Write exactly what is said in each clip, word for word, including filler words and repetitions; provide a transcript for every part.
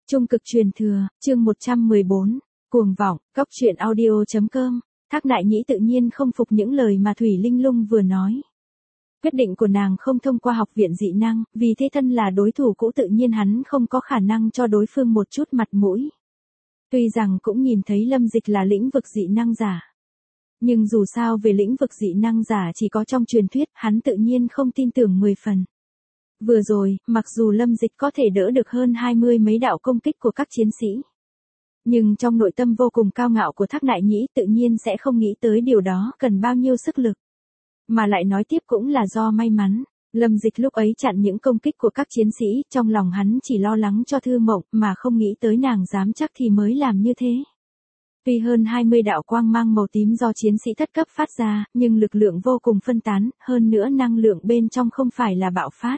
Trung cực truyền thừa, chương một trăm mười bốn, cuồng vọng, cóc truyện audio chấm com. Thác Nại Nhĩ tự nhiên không phục những lời mà Thủy Linh Lung vừa nói. Quyết định của nàng không thông qua học viện dị năng, vì thế thân là đối thủ cũ tự nhiên hắn không có khả năng cho đối phương một chút mặt mũi. Tuy rằng cũng nhìn thấy Lâm Dịch là lĩnh vực dị năng giả. Nhưng dù sao về lĩnh vực dị năng giả chỉ có trong truyền thuyết, hắn tự nhiên không tin tưởng mười phần. Vừa rồi, mặc dù Lâm Dịch có thể đỡ được hơn hai mươi mấy đạo công kích của các chiến sĩ. Nhưng trong nội tâm vô cùng cao ngạo của Thác Nại Nhĩ tự nhiên sẽ không nghĩ tới điều đó cần bao nhiêu sức lực. Mà lại nói tiếp cũng là do may mắn. Lâm Dịch lúc ấy chặn những công kích của các chiến sĩ, trong lòng hắn chỉ lo lắng cho Thư Mộng mà không nghĩ tới nàng dám chắc thì mới làm như thế. Tuy hơn hai mươi đạo quang mang màu tím do chiến sĩ thất cấp phát ra, nhưng lực lượng vô cùng phân tán, hơn nữa năng lượng bên trong không phải là bạo phát.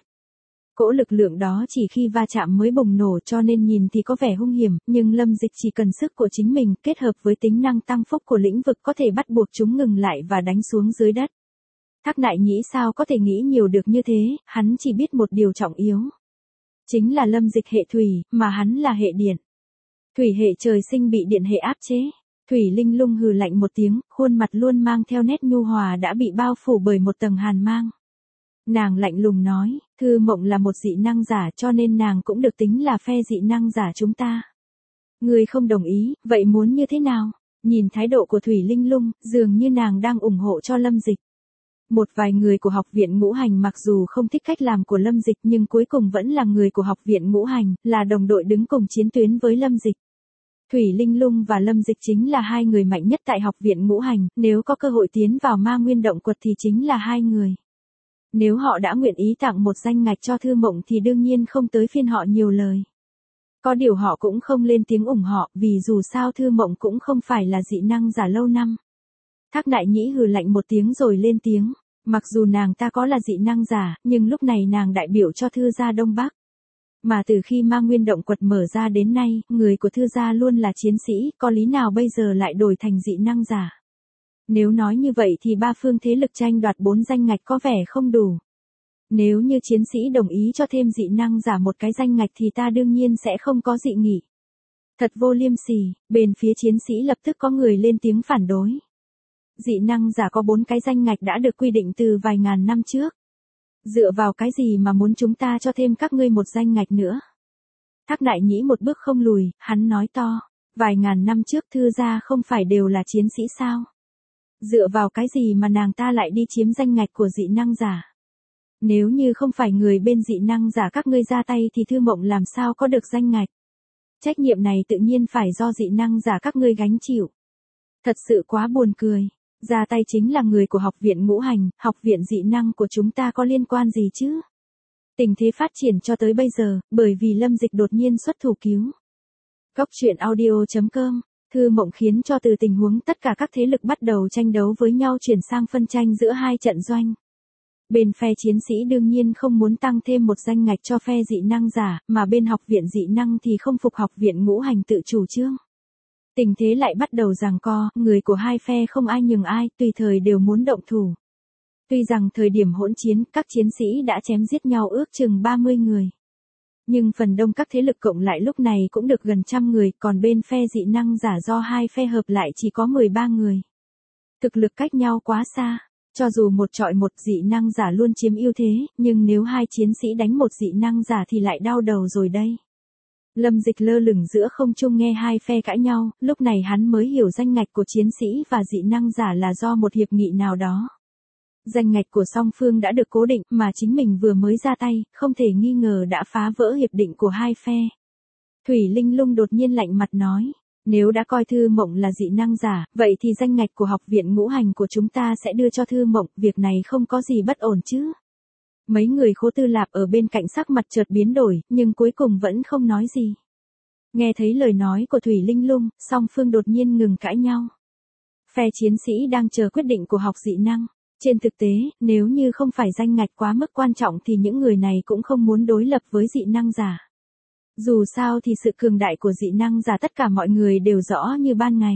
Cỗ lực lượng đó chỉ khi va chạm mới bùng nổ cho nên nhìn thì có vẻ hung hiểm, nhưng Lâm Dịch chỉ cần sức của chính mình kết hợp với tính năng tăng phúc của lĩnh vực có thể bắt buộc chúng ngừng lại và đánh xuống dưới đất. Thác Nại Nhĩ sao có thể nghĩ nhiều được như thế, hắn chỉ biết một điều trọng yếu. Chính là Lâm Dịch hệ thủy, mà hắn là hệ điện. Thủy hệ trời sinh bị điện hệ áp chế. Thủy Linh Lung hừ lạnh một tiếng, khuôn mặt luôn mang theo nét nhu hòa đã bị bao phủ bởi một tầng hàn mang. Nàng lạnh lùng nói, Thư Mộng là một dị năng giả cho nên nàng cũng được tính là phe dị năng giả chúng ta. Người không đồng ý, vậy muốn như thế nào? Nhìn thái độ của Thủy Linh Lung, dường như nàng đang ủng hộ cho Lâm Dịch. Một vài người của học viện Ngũ Hành mặc dù không thích cách làm của Lâm Dịch nhưng cuối cùng vẫn là người của học viện Ngũ Hành, là đồng đội đứng cùng chiến tuyến với Lâm Dịch. Thủy Linh Lung và Lâm Dịch chính là hai người mạnh nhất tại học viện Ngũ Hành, nếu có cơ hội tiến vào Ma Nguyên Động Quật thì chính là hai người. Nếu họ đã nguyện ý tặng một danh ngạch cho Thư Mộng thì đương nhiên không tới phiên họ nhiều lời. Có điều họ cũng không lên tiếng ủng họ vì dù sao Thư Mộng cũng không phải là dị năng giả lâu năm. Thác Nại Nhĩ hừ lạnh một tiếng rồi lên tiếng, mặc dù nàng ta có là dị năng giả, nhưng lúc này nàng đại biểu cho Thư gia Đông Bắc. Mà từ khi Ma Nguyên Động Quật mở ra đến nay, người của Thư gia luôn là chiến sĩ, có lý nào bây giờ lại đổi thành dị năng giả. Nếu nói như vậy thì ba phương thế lực tranh đoạt bốn danh ngạch có vẻ không đủ. Nếu như chiến sĩ đồng ý cho thêm dị năng giả một cái danh ngạch thì ta đương nhiên sẽ không có dị nghị. Thật vô liêm sỉ, bên phía chiến sĩ lập tức có người lên tiếng phản đối. Dị năng giả có bốn cái danh ngạch đã được quy định từ vài ngàn năm trước. Dựa vào cái gì mà muốn chúng ta cho thêm các ngươi một danh ngạch nữa? Thác Nại Nhĩ một bước không lùi, hắn nói to, vài ngàn năm trước Thư gia không phải đều là chiến sĩ sao? Dựa vào cái gì mà nàng ta lại đi chiếm danh ngạch của dị năng giả? Nếu như không phải người bên dị năng giả các ngươi ra tay thì Thư Mộng làm sao có được danh ngạch? Trách nhiệm này tự nhiên phải do dị năng giả các ngươi gánh chịu. Thật sự quá buồn cười. Ra tay chính là người của học viện Ngũ Hành, học viện dị năng của chúng ta có liên quan gì chứ? Tình thế phát triển cho tới bây giờ, bởi vì Lâm Dịch đột nhiên xuất thủ cứu. Cóc truyện audio chấm com. Thư Mộng khiến cho từ tình huống tất cả các thế lực bắt đầu tranh đấu với nhau chuyển sang phân tranh giữa hai trận doanh. Bên phe chiến sĩ đương nhiên không muốn tăng thêm một danh ngạch cho phe dị năng giả, mà bên học viện dị năng thì không phục học viện Ngũ Hành tự chủ trương. Tình thế lại bắt đầu giằng co, người của hai phe không ai nhường ai, tùy thời đều muốn động thủ. Tuy rằng thời điểm hỗn chiến, các chiến sĩ đã chém giết nhau ước chừng ba mươi người. Nhưng phần đông các thế lực cộng lại lúc này cũng được gần trăm người, còn bên phe dị năng giả do hai phe hợp lại chỉ có mười ba người. Thực lực cách nhau quá xa, cho dù một trọi một dị năng giả luôn chiếm ưu thế, nhưng nếu hai chiến sĩ đánh một dị năng giả thì lại đau đầu rồi đây. Lâm Dịch lơ lửng giữa không trung nghe hai phe cãi nhau, lúc này hắn mới hiểu danh ngạch của chiến sĩ và dị năng giả là do một hiệp nghị nào đó. Danh ngạch của song phương đã được cố định mà chính mình vừa mới ra tay, không thể nghi ngờ đã phá vỡ hiệp định của hai phe. Thủy Linh Lung đột nhiên lạnh mặt nói, nếu đã coi Thư Mộng là dị năng giả, vậy thì danh ngạch của học viện Ngũ Hành của chúng ta sẽ đưa cho Thư Mộng, việc này không có gì bất ổn chứ. Mấy người Khố Tư Lạp ở bên cạnh sắc mặt chợt biến đổi, nhưng cuối cùng vẫn không nói gì. Nghe thấy lời nói của Thủy Linh Lung, song phương đột nhiên ngừng cãi nhau. Phe chiến sĩ đang chờ quyết định của học dị năng. Trên thực tế, nếu như không phải danh ngạch quá mức quan trọng thì những người này cũng không muốn đối lập với dị năng giả. Dù sao thì sự cường đại của dị năng giả tất cả mọi người đều rõ như ban ngày.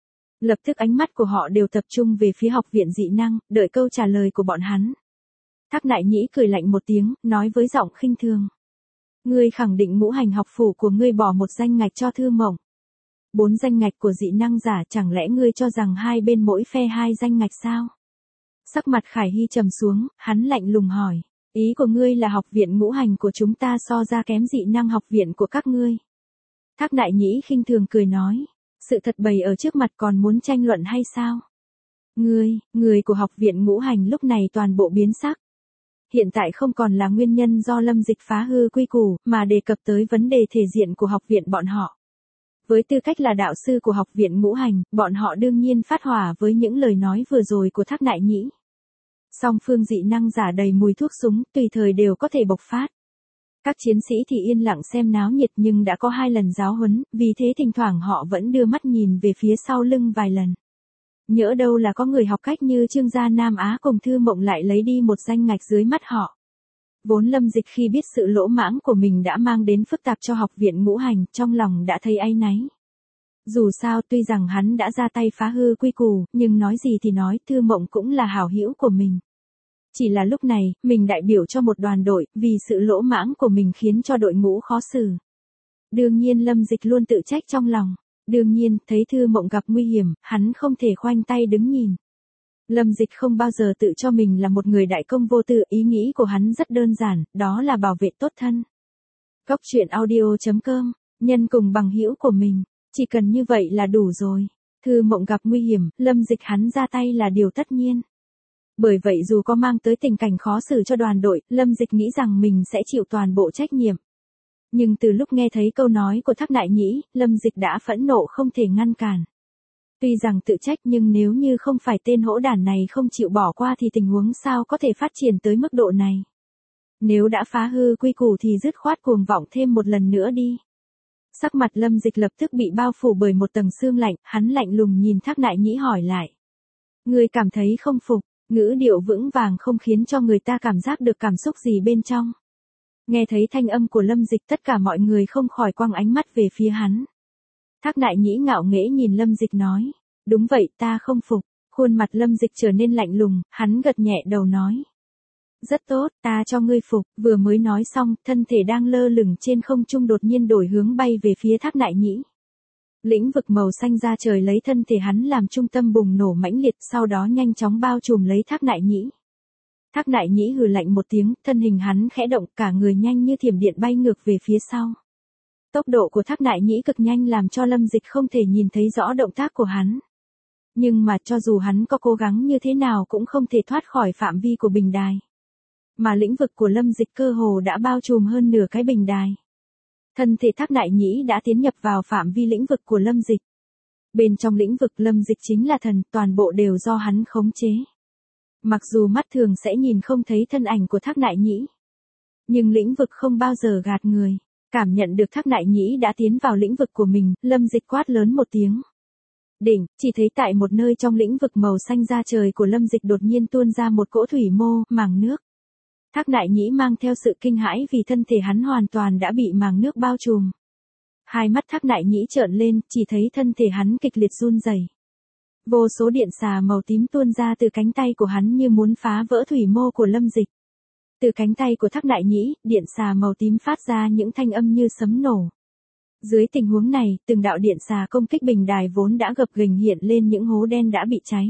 Lập tức ánh mắt của họ đều tập trung về phía học viện dị năng, đợi câu trả lời của bọn hắn. Thác Nại Nhĩ cười lạnh một tiếng, nói với giọng khinh thường. Ngươi khẳng định ngũ hành học phủ của ngươi bỏ một danh ngạch cho Thư Mộng. Bốn danh ngạch của dị năng giả, chẳng lẽ ngươi cho rằng hai bên mỗi phe hai danh ngạch sao? Sắc mặt Khải Hy trầm xuống, hắn lạnh lùng hỏi. Ý của ngươi là học viện ngũ hành của chúng ta so ra kém dị năng học viện của các ngươi. Thác Đại Nhĩ khinh thường cười nói. Sự thật bày ở trước mặt còn muốn tranh luận hay sao? Ngươi, người của học viện ngũ hành lúc này toàn bộ biến sắc. Hiện tại không còn là nguyên nhân do Lâm Dịch phá hư quy củ, mà đề cập tới vấn đề thể diện của học viện bọn họ. Với tư cách là đạo sư của học viện ngũ hành, bọn họ đương nhiên phát hỏa với những lời nói vừa rồi của Thác Đại Nhĩ. Song phương dị năng giả đầy mùi thuốc súng, tùy thời đều có thể bộc phát. Các chiến sĩ thì yên lặng xem náo nhiệt nhưng đã có hai lần giáo huấn, vì thế thỉnh thoảng họ vẫn đưa mắt nhìn về phía sau lưng vài lần. Nhỡ đâu là có người học cách như Trương gia Nam Á cùng Thư Mộng lại lấy đi một danh ngạch dưới mắt họ. Vốn Lâm Dịch khi biết sự lỗ mãng của mình đã mang đến phức tạp cho học viện ngũ hành, trong lòng đã thấy áy náy. Dù sao tuy rằng hắn đã ra tay phá hư quy củ, nhưng nói gì thì nói, Thư Mộng cũng là hảo hữu của mình. Chỉ là lúc này, mình đại biểu cho một đoàn đội, vì sự lỗ mãng của mình khiến cho đội ngũ khó xử. Đương nhiên Lâm Dịch luôn tự trách trong lòng. Đương nhiên, thấy Thư Mộng gặp nguy hiểm, hắn không thể khoanh tay đứng nhìn. Lâm Dịch không bao giờ tự cho mình là một người đại công vô tư, ý nghĩ của hắn rất đơn giản, đó là bảo vệ tốt thân. Góc truyện audio chấm com, nhân cùng bằng hữu của mình, chỉ cần như vậy là đủ rồi. Thư Mộng gặp nguy hiểm, Lâm Dịch hắn ra tay là điều tất nhiên. Bởi vậy dù có mang tới tình cảnh khó xử cho đoàn đội, Lâm Dịch nghĩ rằng mình sẽ chịu toàn bộ trách nhiệm. Nhưng từ lúc nghe thấy câu nói của Thác Đại Nhĩ, Lâm Dịch đã phẫn nộ không thể ngăn cản. Tuy rằng tự trách nhưng nếu như không phải tên hỗn đản này không chịu bỏ qua thì tình huống sao có thể phát triển tới mức độ này. Nếu đã phá hư quy củ thì dứt khoát cuồng vọng thêm một lần nữa đi. Sắc mặt Lâm Dịch lập tức bị bao phủ bởi một tầng sương lạnh, hắn lạnh lùng nhìn Thác Đại Nhĩ hỏi lại. Người cảm thấy không phục, ngữ điệu vững vàng không khiến cho người ta cảm giác được cảm xúc gì bên trong. Nghe thấy thanh âm của Lâm Dịch tất cả mọi người không khỏi quăng ánh mắt về phía hắn. Thác Đại Nhĩ ngạo nghễ nhìn Lâm Dịch nói. Đúng vậy, ta không phục. Khuôn mặt Lâm Dịch trở nên lạnh lùng, hắn gật nhẹ đầu nói. Rất tốt, ta cho ngươi phục. Vừa mới nói xong, thân thể đang lơ lửng trên không trung đột nhiên đổi hướng bay về phía Thác Đại Nhĩ. Lĩnh vực màu xanh ra trời lấy thân thể hắn làm trung tâm bùng nổ mãnh liệt, sau đó nhanh chóng bao trùm lấy Thác Đại Nhĩ. Thác Đại Nhĩ hừ lạnh một tiếng, thân hình hắn khẽ động, cả người nhanh như thiểm điện bay ngược về phía sau. Tốc độ của Thác Đại Nhĩ cực nhanh làm cho Lâm Dịch không thể nhìn thấy rõ động tác của hắn. Nhưng mà cho dù hắn có cố gắng như thế nào cũng không thể thoát khỏi phạm vi của bình đài. Mà lĩnh vực của Lâm Dịch cơ hồ đã bao trùm hơn nửa cái bình đài. Thân thể Thác Đại Nhĩ đã tiến nhập vào phạm vi lĩnh vực của Lâm Dịch. Bên trong lĩnh vực Lâm Dịch chính là thần, toàn bộ đều do hắn khống chế. Mặc dù mắt thường sẽ nhìn không thấy thân ảnh của Thác Đại Nhĩ. Nhưng lĩnh vực không bao giờ gạt người. Cảm nhận được Thác Đại Nhĩ đã tiến vào lĩnh vực của mình, Lâm Dịch quát lớn một tiếng. Đỉnh, chỉ thấy tại một nơi trong lĩnh vực màu xanh da trời của Lâm Dịch đột nhiên tuôn ra một cỗ thủy mô, màng nước. Thác Đại Nhĩ mang theo sự kinh hãi vì thân thể hắn hoàn toàn đã bị màng nước bao trùm. Hai mắt Thác Đại Nhĩ trợn lên, chỉ thấy thân thể hắn kịch liệt run rẩy. Vô số điện xà màu tím tuôn ra từ cánh tay của hắn như muốn phá vỡ thủy mô của Lâm Dịch. Từ cánh tay của Thác Đại Nhĩ, điện xà màu tím phát ra những thanh âm như sấm nổ. Dưới tình huống này, từng đạo điện xà công kích bình đài vốn đã gập ghềnh hiện lên những hố đen đã bị cháy.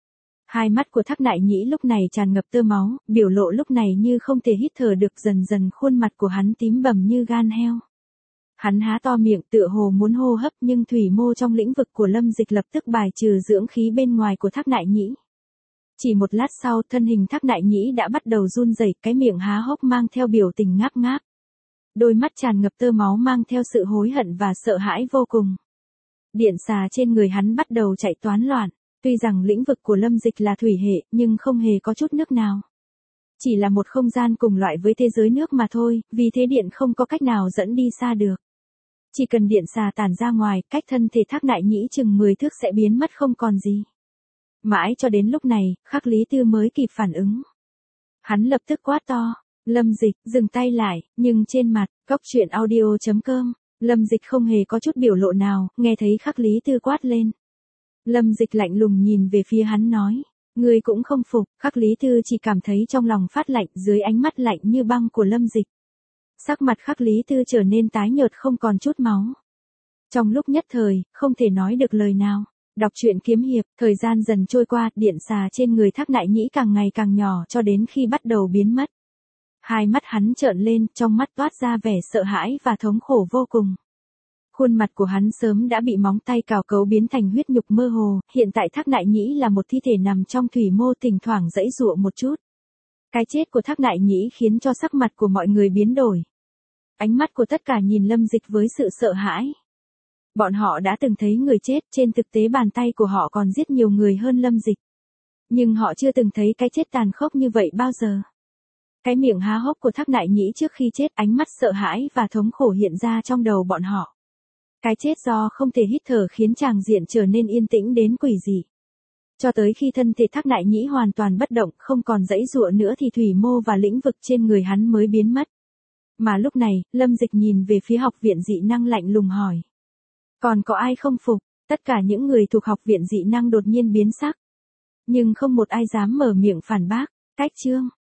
Hai mắt của Thác Đại Nhĩ lúc này tràn ngập tơ máu, biểu lộ lúc này như không thể hít thở được, dần dần khuôn mặt của hắn tím bầm như gan heo. Hắn há to miệng tựa hồ muốn hô hấp nhưng thủy mô trong lĩnh vực của Lâm Dịch lập tức bài trừ dưỡng khí bên ngoài của Thác Đại Nhĩ. Chỉ một lát sau, thân hình Thác Đại Nhĩ đã bắt đầu run rẩy, cái miệng há hốc mang theo biểu tình ngáp ngáp. Đôi mắt tràn ngập tơ máu mang theo sự hối hận và sợ hãi vô cùng. Điện xà trên người hắn bắt đầu chạy toán loạn, tuy rằng lĩnh vực của Lâm Dịch là thủy hệ, nhưng không hề có chút nước nào. Chỉ là một không gian cùng loại với thế giới nước mà thôi, vì thế điện không có cách nào dẫn đi xa được. Chỉ cần điện xà tản ra ngoài, cách thân thể Thác Đại Nhĩ chừng mười thước sẽ biến mất không còn gì. Mãi cho đến lúc này, Khắc Lý Tư mới kịp phản ứng. Hắn lập tức quát to, Lâm Dịch, dừng tay lại, nhưng trên mặt, góc truyện audio chấm com, Lâm Dịch không hề có chút biểu lộ nào, nghe thấy Khắc Lý Tư quát lên. Lâm Dịch lạnh lùng nhìn về phía hắn nói, ngươi cũng không phục. Khắc Lý Tư chỉ cảm thấy trong lòng phát lạnh dưới ánh mắt lạnh như băng của Lâm Dịch. Sắc mặt Khắc Lý Tư trở nên tái nhợt không còn chút máu. Trong lúc nhất thời, không thể nói được lời nào. Đọc truyện kiếm hiệp, thời gian dần trôi qua, điện xà trên người Thác Nại Nhĩ càng ngày càng nhỏ cho đến khi bắt đầu biến mất. Hai mắt hắn trợn lên, trong mắt toát ra vẻ sợ hãi và thống khổ vô cùng. Khuôn mặt của hắn sớm đã bị móng tay cào cấu biến thành huyết nhục mơ hồ, hiện tại Thác Nại Nhĩ là một thi thể nằm trong thủy mô thỉnh thoảng giãy giụa một chút. Cái chết của Thác Nại Nhĩ khiến cho sắc mặt của mọi người biến đổi. Ánh mắt của tất cả nhìn Lâm Dịch với sự sợ hãi. Bọn họ đã từng thấy người chết, trên thực tế bàn tay của họ còn giết nhiều người hơn Lâm Dịch. Nhưng họ chưa từng thấy cái chết tàn khốc như vậy bao giờ. Cái miệng há hốc của Thác Nại Nhĩ trước khi chết, ánh mắt sợ hãi và thống khổ hiện ra trong đầu bọn họ. Cái chết do không thể hít thở khiến tràng diện trở nên yên tĩnh đến quỷ dị. Cho tới khi thân thể Thác Nại Nhĩ hoàn toàn bất động, không còn giãy giụa nữa thì thủy mô và lĩnh vực trên người hắn mới biến mất. Mà lúc này, Lâm Dịch nhìn về phía học viện dị năng lạnh lùng hỏi. Còn có ai không phục? Tất cả những người thuộc học viện dị năng đột nhiên biến sắc. Nhưng không một ai dám mở miệng phản bác. Cách chương